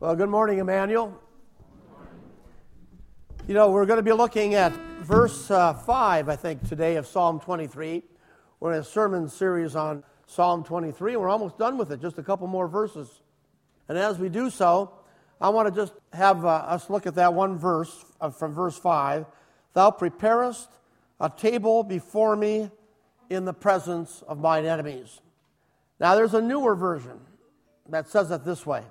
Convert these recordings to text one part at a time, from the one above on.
Well, good morning, Emmanuel. You know, we're going to be looking at verse 5, I think, today of Psalm 23. We're in a sermon series on Psalm 23. We're almost done with it, just a couple more verses. And as we do so, I want to just have us look at that one verse from verse 5. Thou preparest a table before me in the presence of mine enemies. Now, there's a newer version that says it this way.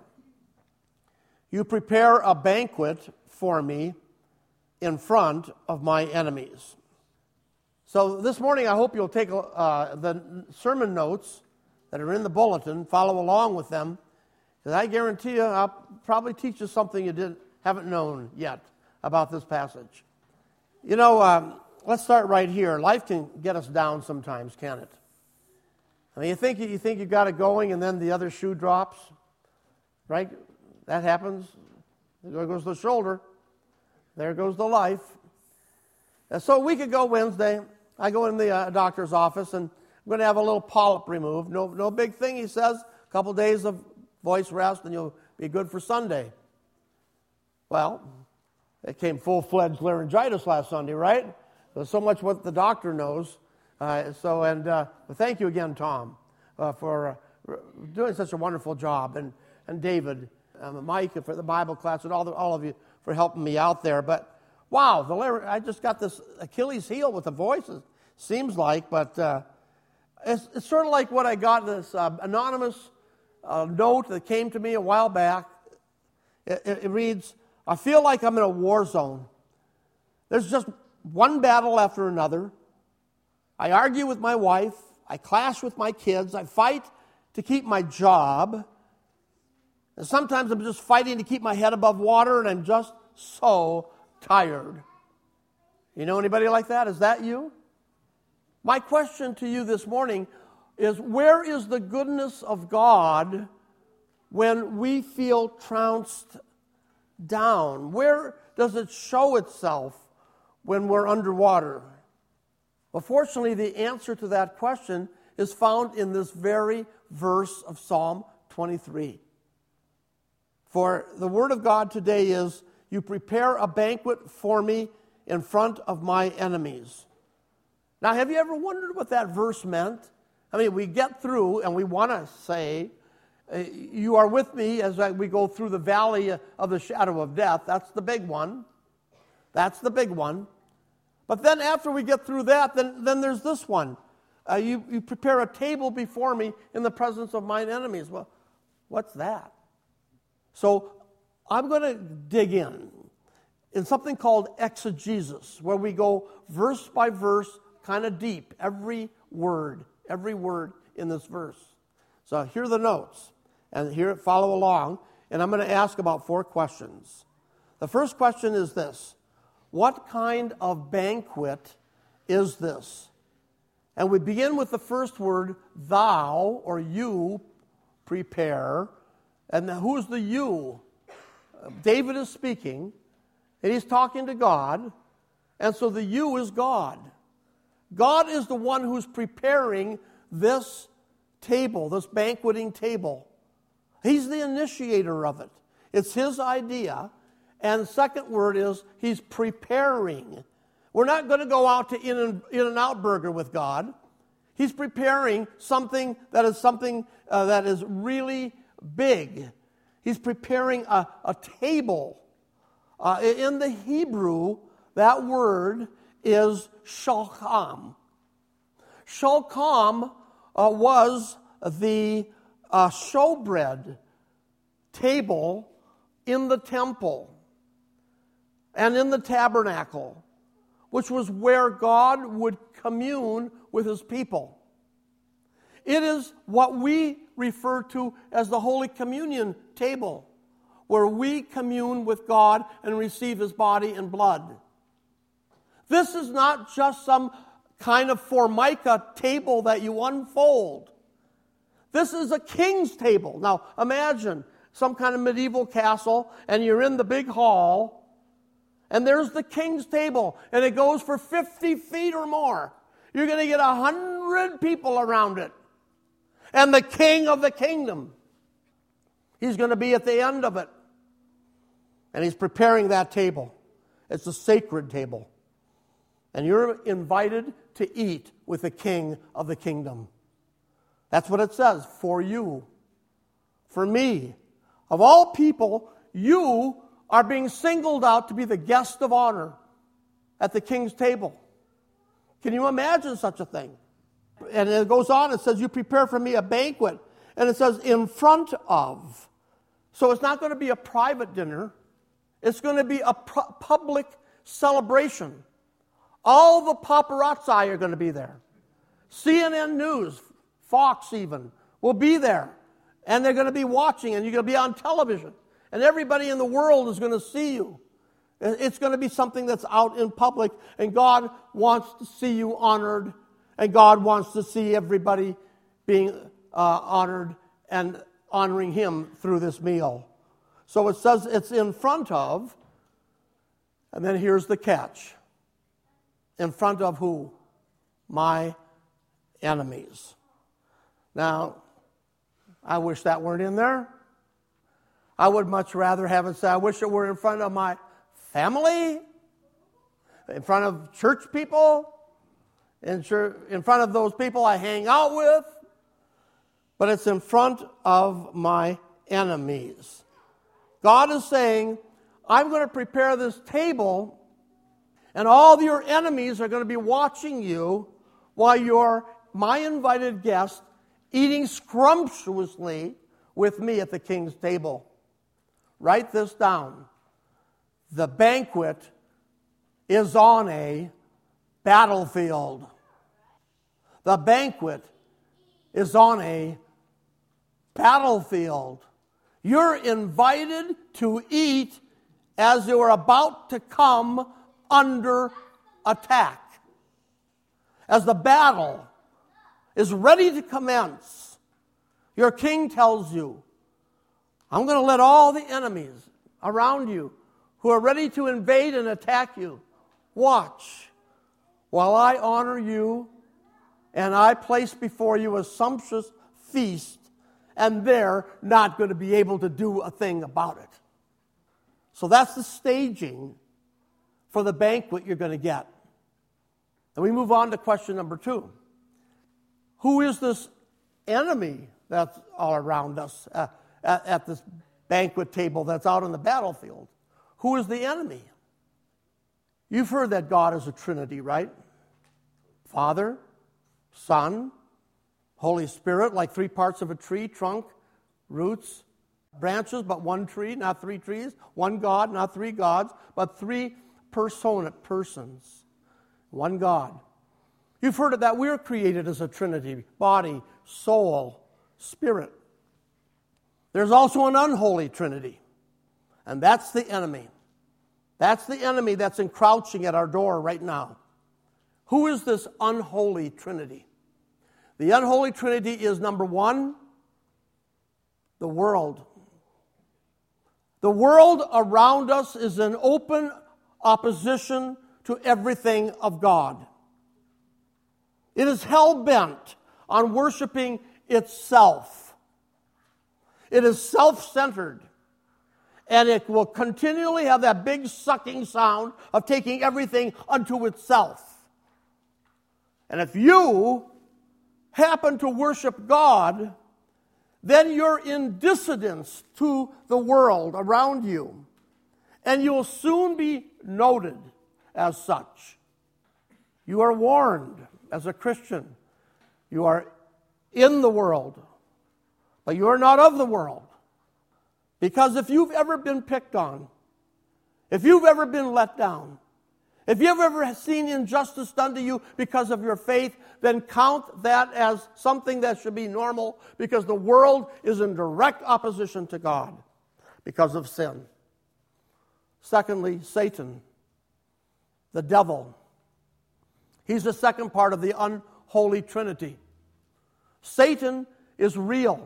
You prepare a banquet for me in front of my enemies. So this morning, I hope you'll take the sermon notes that are in the bulletin, follow along with them, because I guarantee you I'll probably teach you something you haven't known yet about this passage. You know, let's start right here. Life can get us down sometimes, can't it? I mean, you think you got it going, and then the other shoe drops, right? That happens. There goes the shoulder. There goes the life. And so a week ago Wednesday, I go in the doctor's office, and I'm going to have a little polyp removed. No big thing, he says. A couple days of voice rest, and you'll be good for Sunday. Well, it came full-fledged laryngitis last Sunday, right? There's so much what the doctor knows. But thank you again, Tom, for doing such a wonderful job, and David, Mike, for the Bible class, and all of you for helping me out there. But wow, I just got this Achilles heel with the voices. Seems like, but it's sort of like what I got this anonymous note that came to me a while back. It reads, "I feel like I'm in a war zone. There's just one battle after another. I argue with my wife. I clash with my kids. I fight to keep my job. And sometimes I'm just fighting to keep my head above water, and I'm just so tired." You know anybody like that? Is that you? My question to you this morning is, where is the goodness of God when we feel trounced down? Where does it show itself when we're underwater? Well, fortunately, the answer to that question is found in this very verse of Psalm 23. For the word of God today is, you prepare a banquet for me in front of my enemies. Now, have you ever wondered what that verse meant? I mean, we get through and we want to say, you are with me as we go through the valley of the shadow of death. That's the big one. That's the big one. But then after we get through that, then there's this one. You prepare a table before me in the presence of mine enemies. Well, what's that? So I'm going to dig in something called exegesis, where we go verse by verse, kind of deep, every word in this verse. So here are the notes, and here follow along, and I'm going to ask about 4 questions. The first question is this: what kind of banquet is this? And we begin with the first word, thou, or you, prepare. And who's the you? David is speaking, and he's talking to God, and so the you is God. God is the one who's preparing this table, this banqueting table. He's the initiator of it. It's his idea. And the second word is he's preparing. We're not going to go out to In-N-Out Burger with God. He's preparing something that is really big. He's preparing a table. In the Hebrew, that word is shalcham. Shalcham was the showbread table in the temple and in the tabernacle, which was where God would commune with his people. It is what we refer to as the Holy Communion table, where we commune with God and receive his body and blood. This is not just some kind of formica table that you unfold. This is a king's table. Now, imagine some kind of medieval castle, and you're in the big hall, and there's the king's table, and it goes for 50 feet or more. You're going to get 100 people around it. And the king of the kingdom, he's going to be at the end of it. And he's preparing that table. It's a sacred table. And you're invited to eat with the King of the kingdom. That's what it says, for you, for me. Of all people, you are being singled out to be the guest of honor at the king's table. Can you imagine such a thing? And it goes on, it says, you prepare for me a banquet. And it says, in front of. So it's not going to be a private dinner. It's going to be a public celebration. All the paparazzi are going to be there. CNN News, Fox even, will be there. And they're going to be watching, and you're going to be on television. And everybody in the world is going to see you. It's going to be something that's out in public, and God wants to see you honored, and God wants to see everybody being honored and honoring Him through this meal. So it says it's in front of, and then here's the catch. In front of who? My enemies. Now, I wish that weren't in there. I would much rather have it say, I wish it were in front of my family, in front of church people, in front of those people I hang out with, but it's in front of my enemies. God is saying, I'm going to prepare this table, and all your enemies are going to be watching you while you're my invited guest, eating scrumptiously with me at the king's table. Write this down. The banquet is on a battlefield. The banquet is on a battlefield. You're invited to eat as you are about to come under attack. As the battle is ready to commence, your king tells you, I'm going to let all the enemies around you who are ready to invade and attack you watch while I honor you and I place before you a sumptuous feast, and they're not going to be able to do a thing about it. So that's the staging for the banquet you're going to get. And we move on to question number 2. Who is this enemy that's all around us at this banquet table that's out on the battlefield? Who is the enemy? You've heard that God is a Trinity, right? Father, Son, Holy Spirit, like 3 parts of a tree, trunk, roots, branches, but one tree, not 3 trees. One God, not 3 gods, but 3 persons. One God. You've heard of that. We're created as a Trinity, body, soul, spirit. There's also an unholy Trinity, and that's the enemy. That's the enemy that's encroaching at our door right now. Who is this unholy Trinity? The unholy Trinity is, number 1, the world. The world around us is in open opposition to everything of God. It is hell-bent on worshiping itself. It is self-centered. And it will continually have that big sucking sound of taking everything unto itself. And if you happen to worship God, then you're in dissidence to the world around you. And you'll soon be noted as such. You are warned as a Christian. You are in the world, but you are not of the world. Because if you've ever been picked on, if you've ever been let down, if you've ever seen injustice done to you because of your faith, then count that as something that should be normal, because the world is in direct opposition to God because of sin. Secondly, Satan, the devil. He's the second part of the unholy Trinity. Satan is real.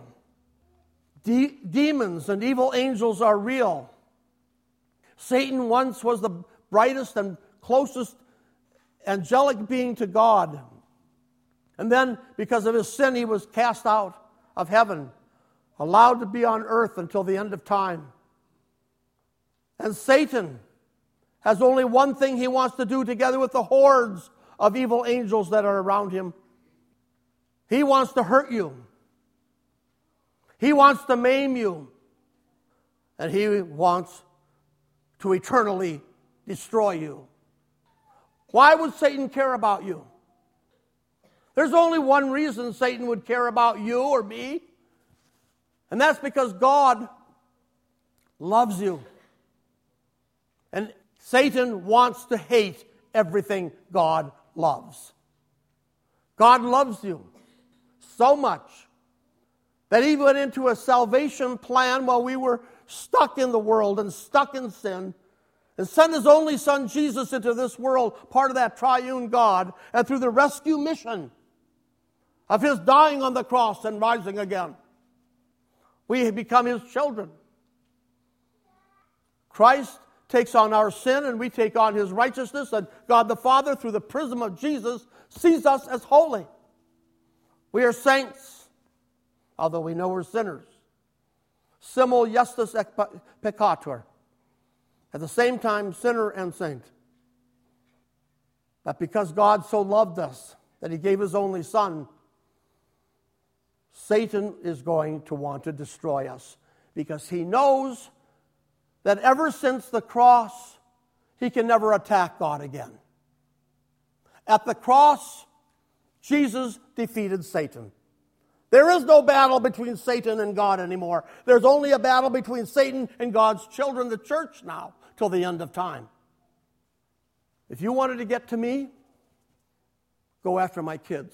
Demons and evil angels are real. Satan once was the brightest and closest angelic being to God. And then, because of his sin, he was cast out of heaven, allowed to be on earth until the end of time. And Satan has only one thing he wants to do, together with the hordes of evil angels that are around him. He wants to hurt you. He wants to maim you. And he wants to eternally destroy you. Why would Satan care about you? There's only one reason Satan would care about you or me, and that's because God loves you. And Satan wants to hate everything God loves. God loves you so much that he went into a salvation plan while we were stuck in the world and stuck in sin, and sent his only son Jesus into this world, part of that triune God, and through the rescue mission of his dying on the cross and rising again, we have become his children. Christ takes on our sin and we take on his righteousness, and God the Father, through the prism of Jesus, sees us as holy. We are saints, although we know we're sinners. Simul justus et peccator. At the same time, sinner and saint. But because God so loved us that he gave his only son, Satan is going to want to destroy us, because he knows that ever since the cross, he can never attack God again. At the cross, Jesus defeated Satan. There is no battle between Satan and God anymore. There's only a battle between Satan and God's children, the church, now, till the end of time. If you wanted to get to me, go after my kids.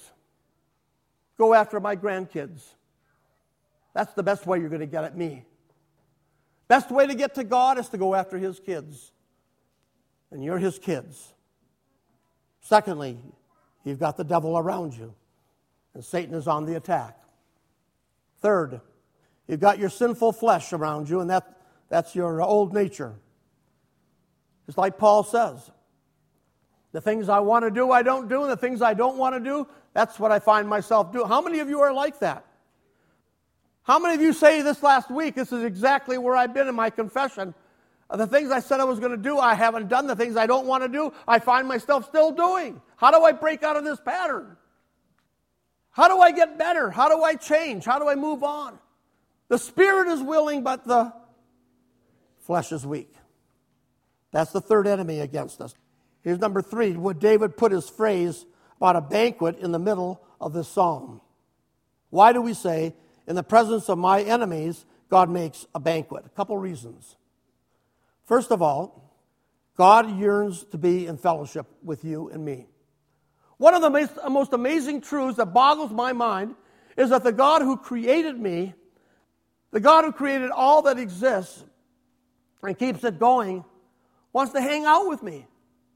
Go after my grandkids. That's the best way you're going to get at me. Best way to get to God is to go after his kids. And you're his kids. Secondly, you've got the devil around you, and Satan is on the attack. Third, you've got your sinful flesh around you, and that's your old nature. It's like Paul says, the things I want to do, I don't do, and the things I don't want to do, that's what I find myself doing. How many of you are like that? How many of you say this last week, this is exactly where I've been in my confession? The things I said I was going to do, I haven't done. The things I don't want to do, I find myself still doing. How do I break out of this pattern? How do I get better? How do I change? How do I move on? The spirit is willing, but the flesh is weak. That's the third enemy against us. Here's number 3. Would David put his phrase about a banquet in the middle of this psalm? Why do we say, in the presence of my enemies, God makes a banquet? A couple reasons. First of all, God yearns to be in fellowship with you and me. One of the most amazing truths that boggles my mind is that the God who created me, the God who created all that exists and keeps it going, wants to hang out with me.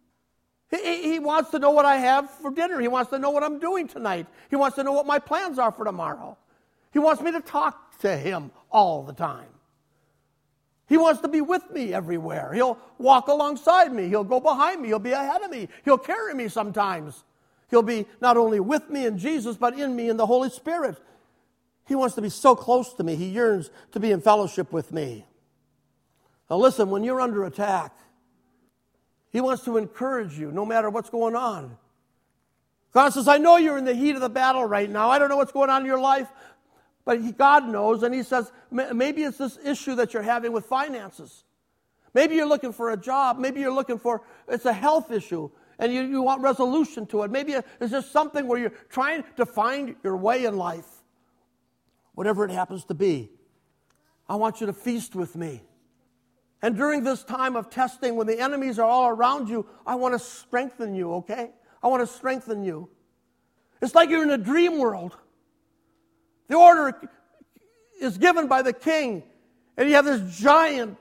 He wants to know what I have for dinner. He wants to know what I'm doing tonight. He wants to know what my plans are for tomorrow. He wants me to talk to him all the time. He wants to be with me everywhere. He'll walk alongside me. He'll go behind me. He'll be ahead of me. He'll carry me sometimes. He'll be not only with me in Jesus, but in me in the Holy Spirit. He wants to be so close to me. He yearns to be in fellowship with me. Now listen, when you're under attack, he wants to encourage you no matter what's going on. God says, I know you're in the heat of the battle right now. I don't know what's going on in your life, but God knows. And he says, maybe it's this issue that you're having with finances. Maybe you're looking for a job. Maybe you're looking for, it's a health issue, and you want resolution to it. Maybe it's just something where you're trying to find your way in life. Whatever it happens to be, I want you to feast with me. And during this time of testing, when the enemies are all around you, I want to strengthen you, okay? I want to strengthen you. It's like you're in a dream world. The order is given by the king, and you have this giant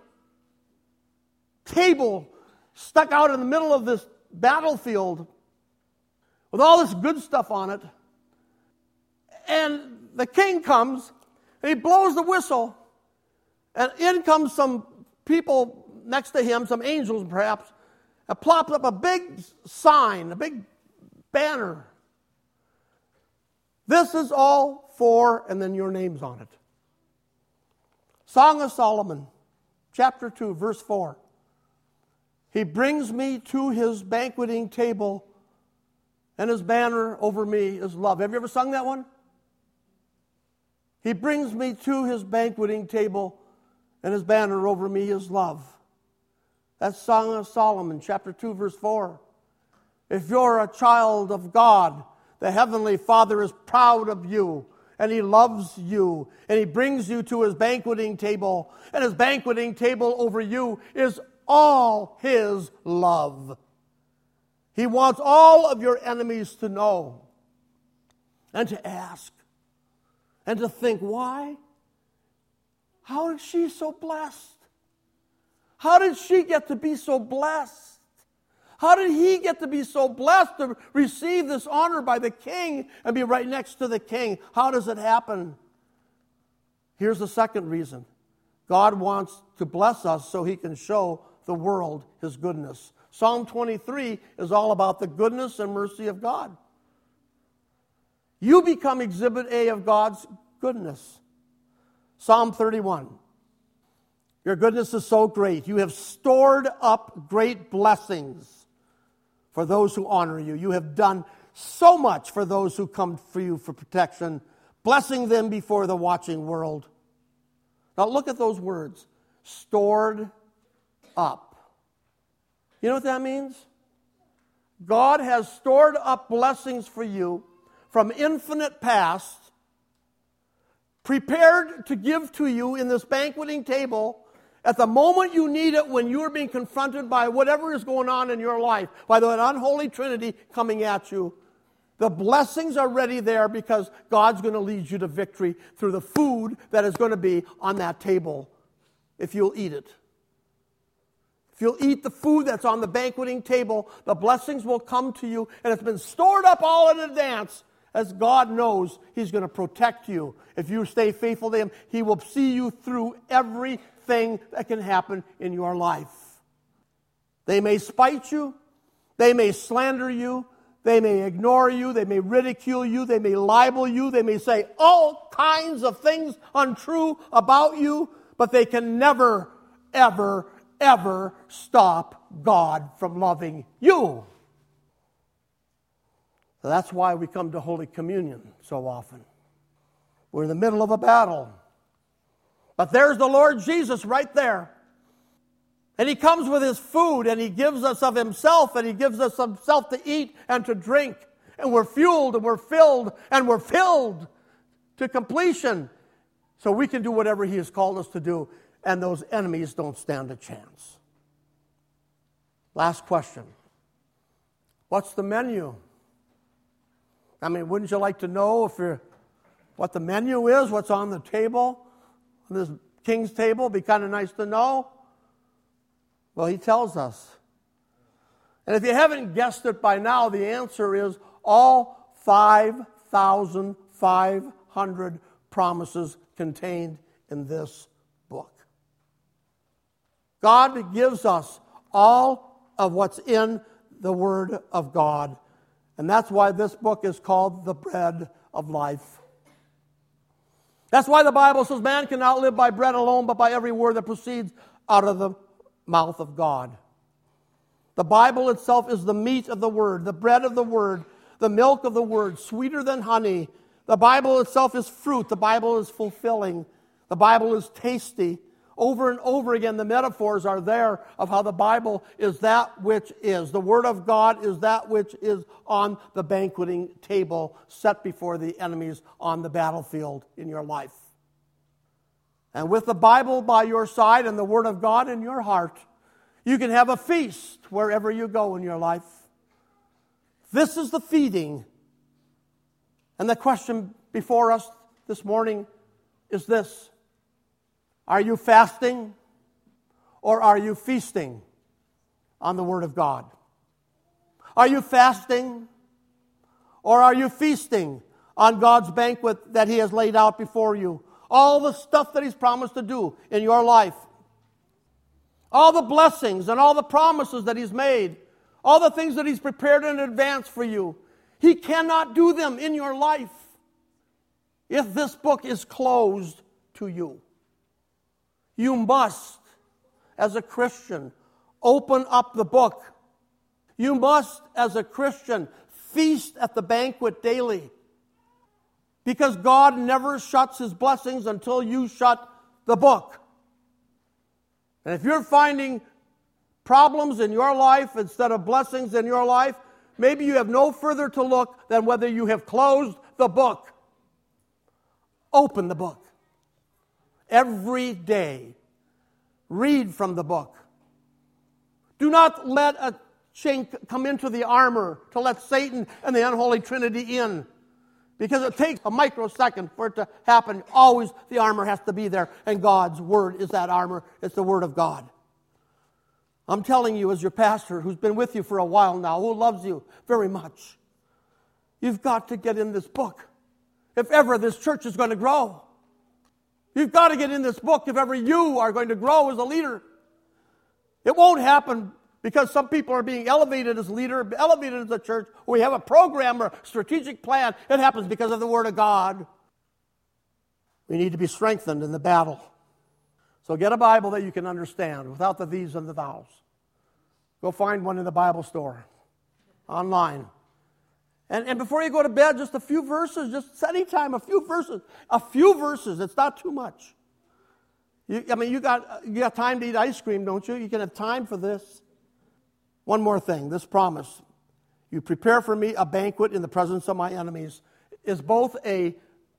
table stuck out in the middle of this battlefield with all this good stuff on it. And the king comes, and he blows the whistle, and in comes some people next to him, some angels perhaps, and plops up a big sign, a big banner. This is all for, and then your name's on it. Song of Solomon, chapter 2, verse 4. He brings me to his banqueting table, and his banner over me is love. Have you ever sung that one? He brings me to his banqueting table, and his banner over me is love. That's Song of Solomon, chapter 2, verse 4. If you're a child of God, the Heavenly Father is proud of you, and he loves you, and he brings you to his banqueting table, and his banqueting table over you is all his love. He wants all of your enemies to know and to ask and to think, why? How is she so blessed? How did she get to be so blessed? How did he get to be so blessed to receive this honor by the king and be right next to the king? How does it happen? Here's the second reason. God wants to bless us so he can show the world his goodness. Psalm 23 is all about the goodness and mercy of God. You become exhibit A of God's goodness. Psalm 31. Your goodness is so great. You have stored up great blessings for those who honor you. You have done so much for those who come for you for protection, blessing them before the watching world. Now look at those words. Stored up. You know what that means? God has stored up blessings for you from infinite past, prepared to give to you in this banqueting table at the moment you need it, when you are being confronted by whatever is going on in your life, by the unholy trinity coming at you. The blessings are ready there because God's going to lead you to victory through the food that is going to be on that table if you'll eat it. If you'll eat the food that's on the banqueting table, the blessings will come to you, and it's been stored up all in advance, as God knows he's going to protect you. If you stay faithful to him, he will see you through everything that can happen in your life. They may spite you, they may slander you, they may ignore you, they may ridicule you, they may libel you, they may say all kinds of things untrue about you, but they can never, ever, ever stop God from loving you. So that's why we come to Holy Communion so often. We're in the middle of a battle. But there's the Lord Jesus right there. And he comes with his food, and he gives us of himself, and he gives us himself to eat and to drink. And we're fueled, and we're filled, and we're filled to completion. So we can do whatever he has called us to do, and those enemies don't stand a chance. Last question. What's the menu? I mean, wouldn't you like to know what the menu is, what's on the table, on this king's table? It'd be kind of nice to know. Well, he tells us. And if you haven't guessed it by now, the answer is all 5,500 promises contained in this book. God gives us all of what's in the Word of God. And that's why this book is called the Bread of Life. That's why the Bible says man cannot live by bread alone, but by every word that proceeds out of the mouth of God. The Bible itself is the meat of the Word, the bread of the Word, the milk of the Word, sweeter than honey. The Bible itself is fruit. The Bible is fulfilling. The Bible is tasty. Over and over again, the metaphors are there of how the Bible is that which is. The Word of God is that which is on the banqueting table, set before the enemies on the battlefield in your life. And with the Bible by your side and the Word of God in your heart, you can have a feast wherever you go in your life. This is the feeding. And the question before us this morning is this. Are you fasting or are you feasting on the Word of God? Are you fasting or are you feasting on God's banquet that he has laid out before you? All the stuff that he's promised to do in your life. All the blessings and all the promises that he's made. All the things that he's prepared in advance for you. He cannot do them in your life if this book is closed to you. You must, as a Christian, Open up the book. You must, as a Christian, feast at the banquet daily. Because God never shuts his blessings until you shut the book. And if you're finding problems in your life instead of blessings in your life, maybe you have no further to look than whether you have closed the book. Open the book. Every day, read from the book. Do not let a chink come into the armor to let Satan and the unholy Trinity in. Because it takes a microsecond for it to happen. Always the armor has to be there. And God's word is that armor. It's the word of God. I'm telling you as your pastor who's been with you for a while now, who loves you very much, you've got to get in this book if ever this church is going to grow. You've got to get in this book if ever you are going to grow as a leader. It won't happen because some people are being elevated as leader, elevated as a church. We have a program or strategic plan. It happens because of the Word of God. We need to be strengthened in the battle. So get a Bible that you can understand without the these and the thous. Go find one in the Bible store, online. And before you go to bed, just a few verses, just anytime, a few verses. A few verses, it's not too much. You got time to eat ice cream, don't you? You can have time for this. One more thing, this promise. You prepare for me a banquet in the presence of my enemies is both a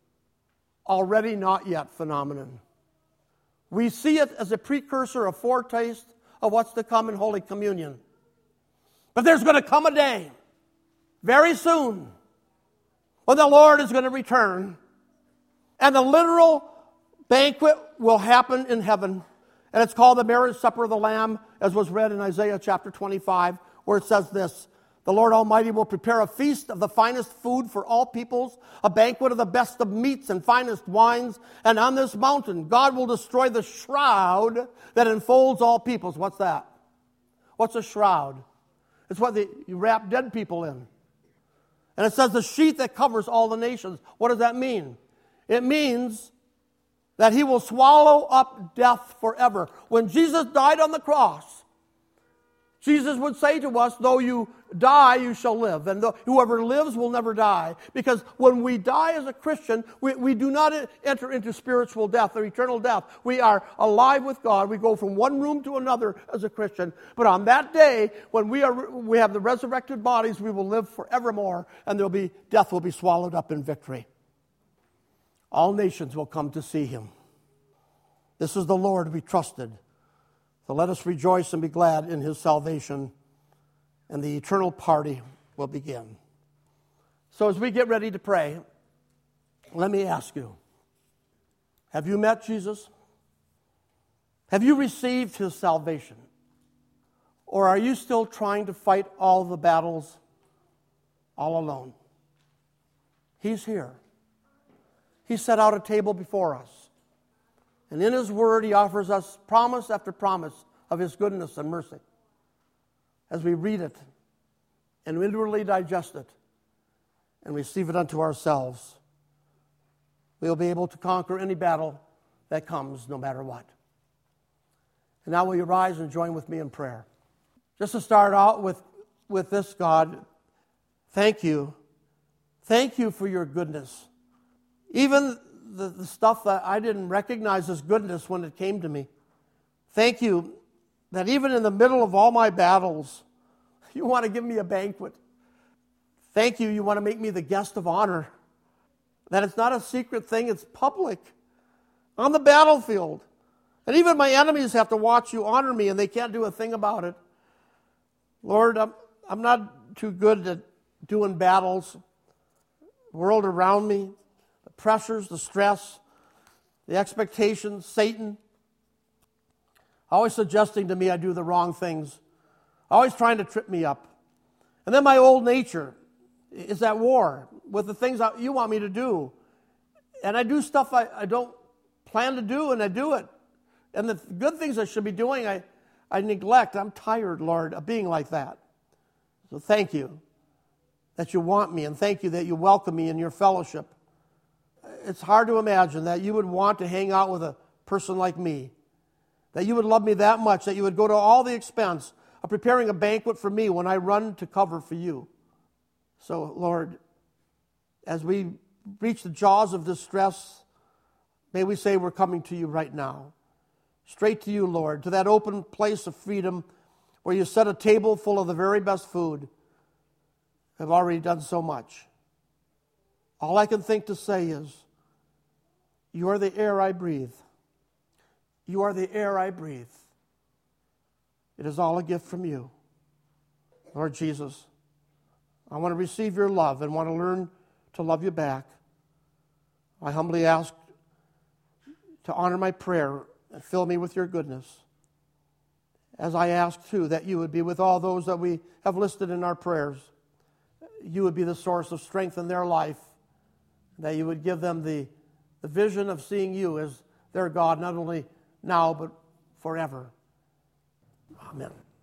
already not yet phenomenon. We see it as a precursor, a foretaste of what's to come in Holy Communion. But there's going to come a day, very soon, when the Lord is going to return, and the literal banquet will happen in heaven. And it's called the marriage supper of the Lamb, as was read in Isaiah chapter 25, where it says this: the Lord Almighty will prepare a feast of the finest food for all peoples, a banquet of the best of meats and finest wines. And on this mountain, God will destroy the shroud that enfolds all peoples. What's that? What's a shroud? It's what you wrap dead people in. And it says the sheet that covers all the nations. What does that mean? It means that he will swallow up death forever. When Jesus died on the cross, Jesus would say to us, though you die, you shall live. And whoever lives will never die. Because when we die as a Christian, we do not enter into spiritual death or eternal death. We are alive with God. We go from one room to another as a Christian. But on that day, when we have the resurrected bodies, we will live forevermore. And death will be swallowed up in victory. All nations will come to see him. This is the Lord we trusted. So let us rejoice and be glad in his salvation, and the eternal party will begin. So as we get ready to pray, let me ask you, have you met Jesus? Have you received his salvation? Or are you still trying to fight all the battles all alone? He's here. He set out a table before us. And in his word, he offers us promise after promise of his goodness and mercy. As we read it and inwardly digest it and receive it unto ourselves, we'll be able to conquer any battle that comes, no matter what. And now will you rise and join with me in prayer? Just to start out with this, God, thank you. Thank you for your goodness. Even the stuff that I didn't recognize as goodness when it came to me. Thank you that even in the middle of all my battles, you want to give me a banquet. Thank you want to make me the guest of honor. That it's not a secret thing, it's public. On the battlefield. And even my enemies have to watch you honor me, and they can't do a thing about it. Lord, I'm not too good at doing battles. The world around me, pressures, the stress, the expectations, Satan, always suggesting to me I do the wrong things, always trying to trip me up. And then my old nature is at war with the things that you want me to do. And I do stuff I don't plan to do, and I do it. And the good things I should be doing, I neglect. I'm tired, Lord, of being like that. So thank you that you want me, and thank you that you welcome me in your fellowship. It's hard to imagine that you would want to hang out with a person like me, that you would love me that much, that you would go to all the expense of preparing a banquet for me when I run to cover for you. So, Lord, as we reach the jaws of distress, may we say we're coming to you right now. Straight to you, Lord, to that open place of freedom where you set a table full of the very best food. I've already done so much. All I can think to say is, you are the air I breathe. You are the air I breathe. It is all a gift from you. Lord Jesus, I want to receive your love and want to learn to love you back. I humbly ask to honor my prayer and fill me with your goodness. As I ask, too, that you would be with all those that we have listed in our prayers. You would be the source of strength in their life, that you would give them the vision of seeing you as their God, not only now, but forever. Amen.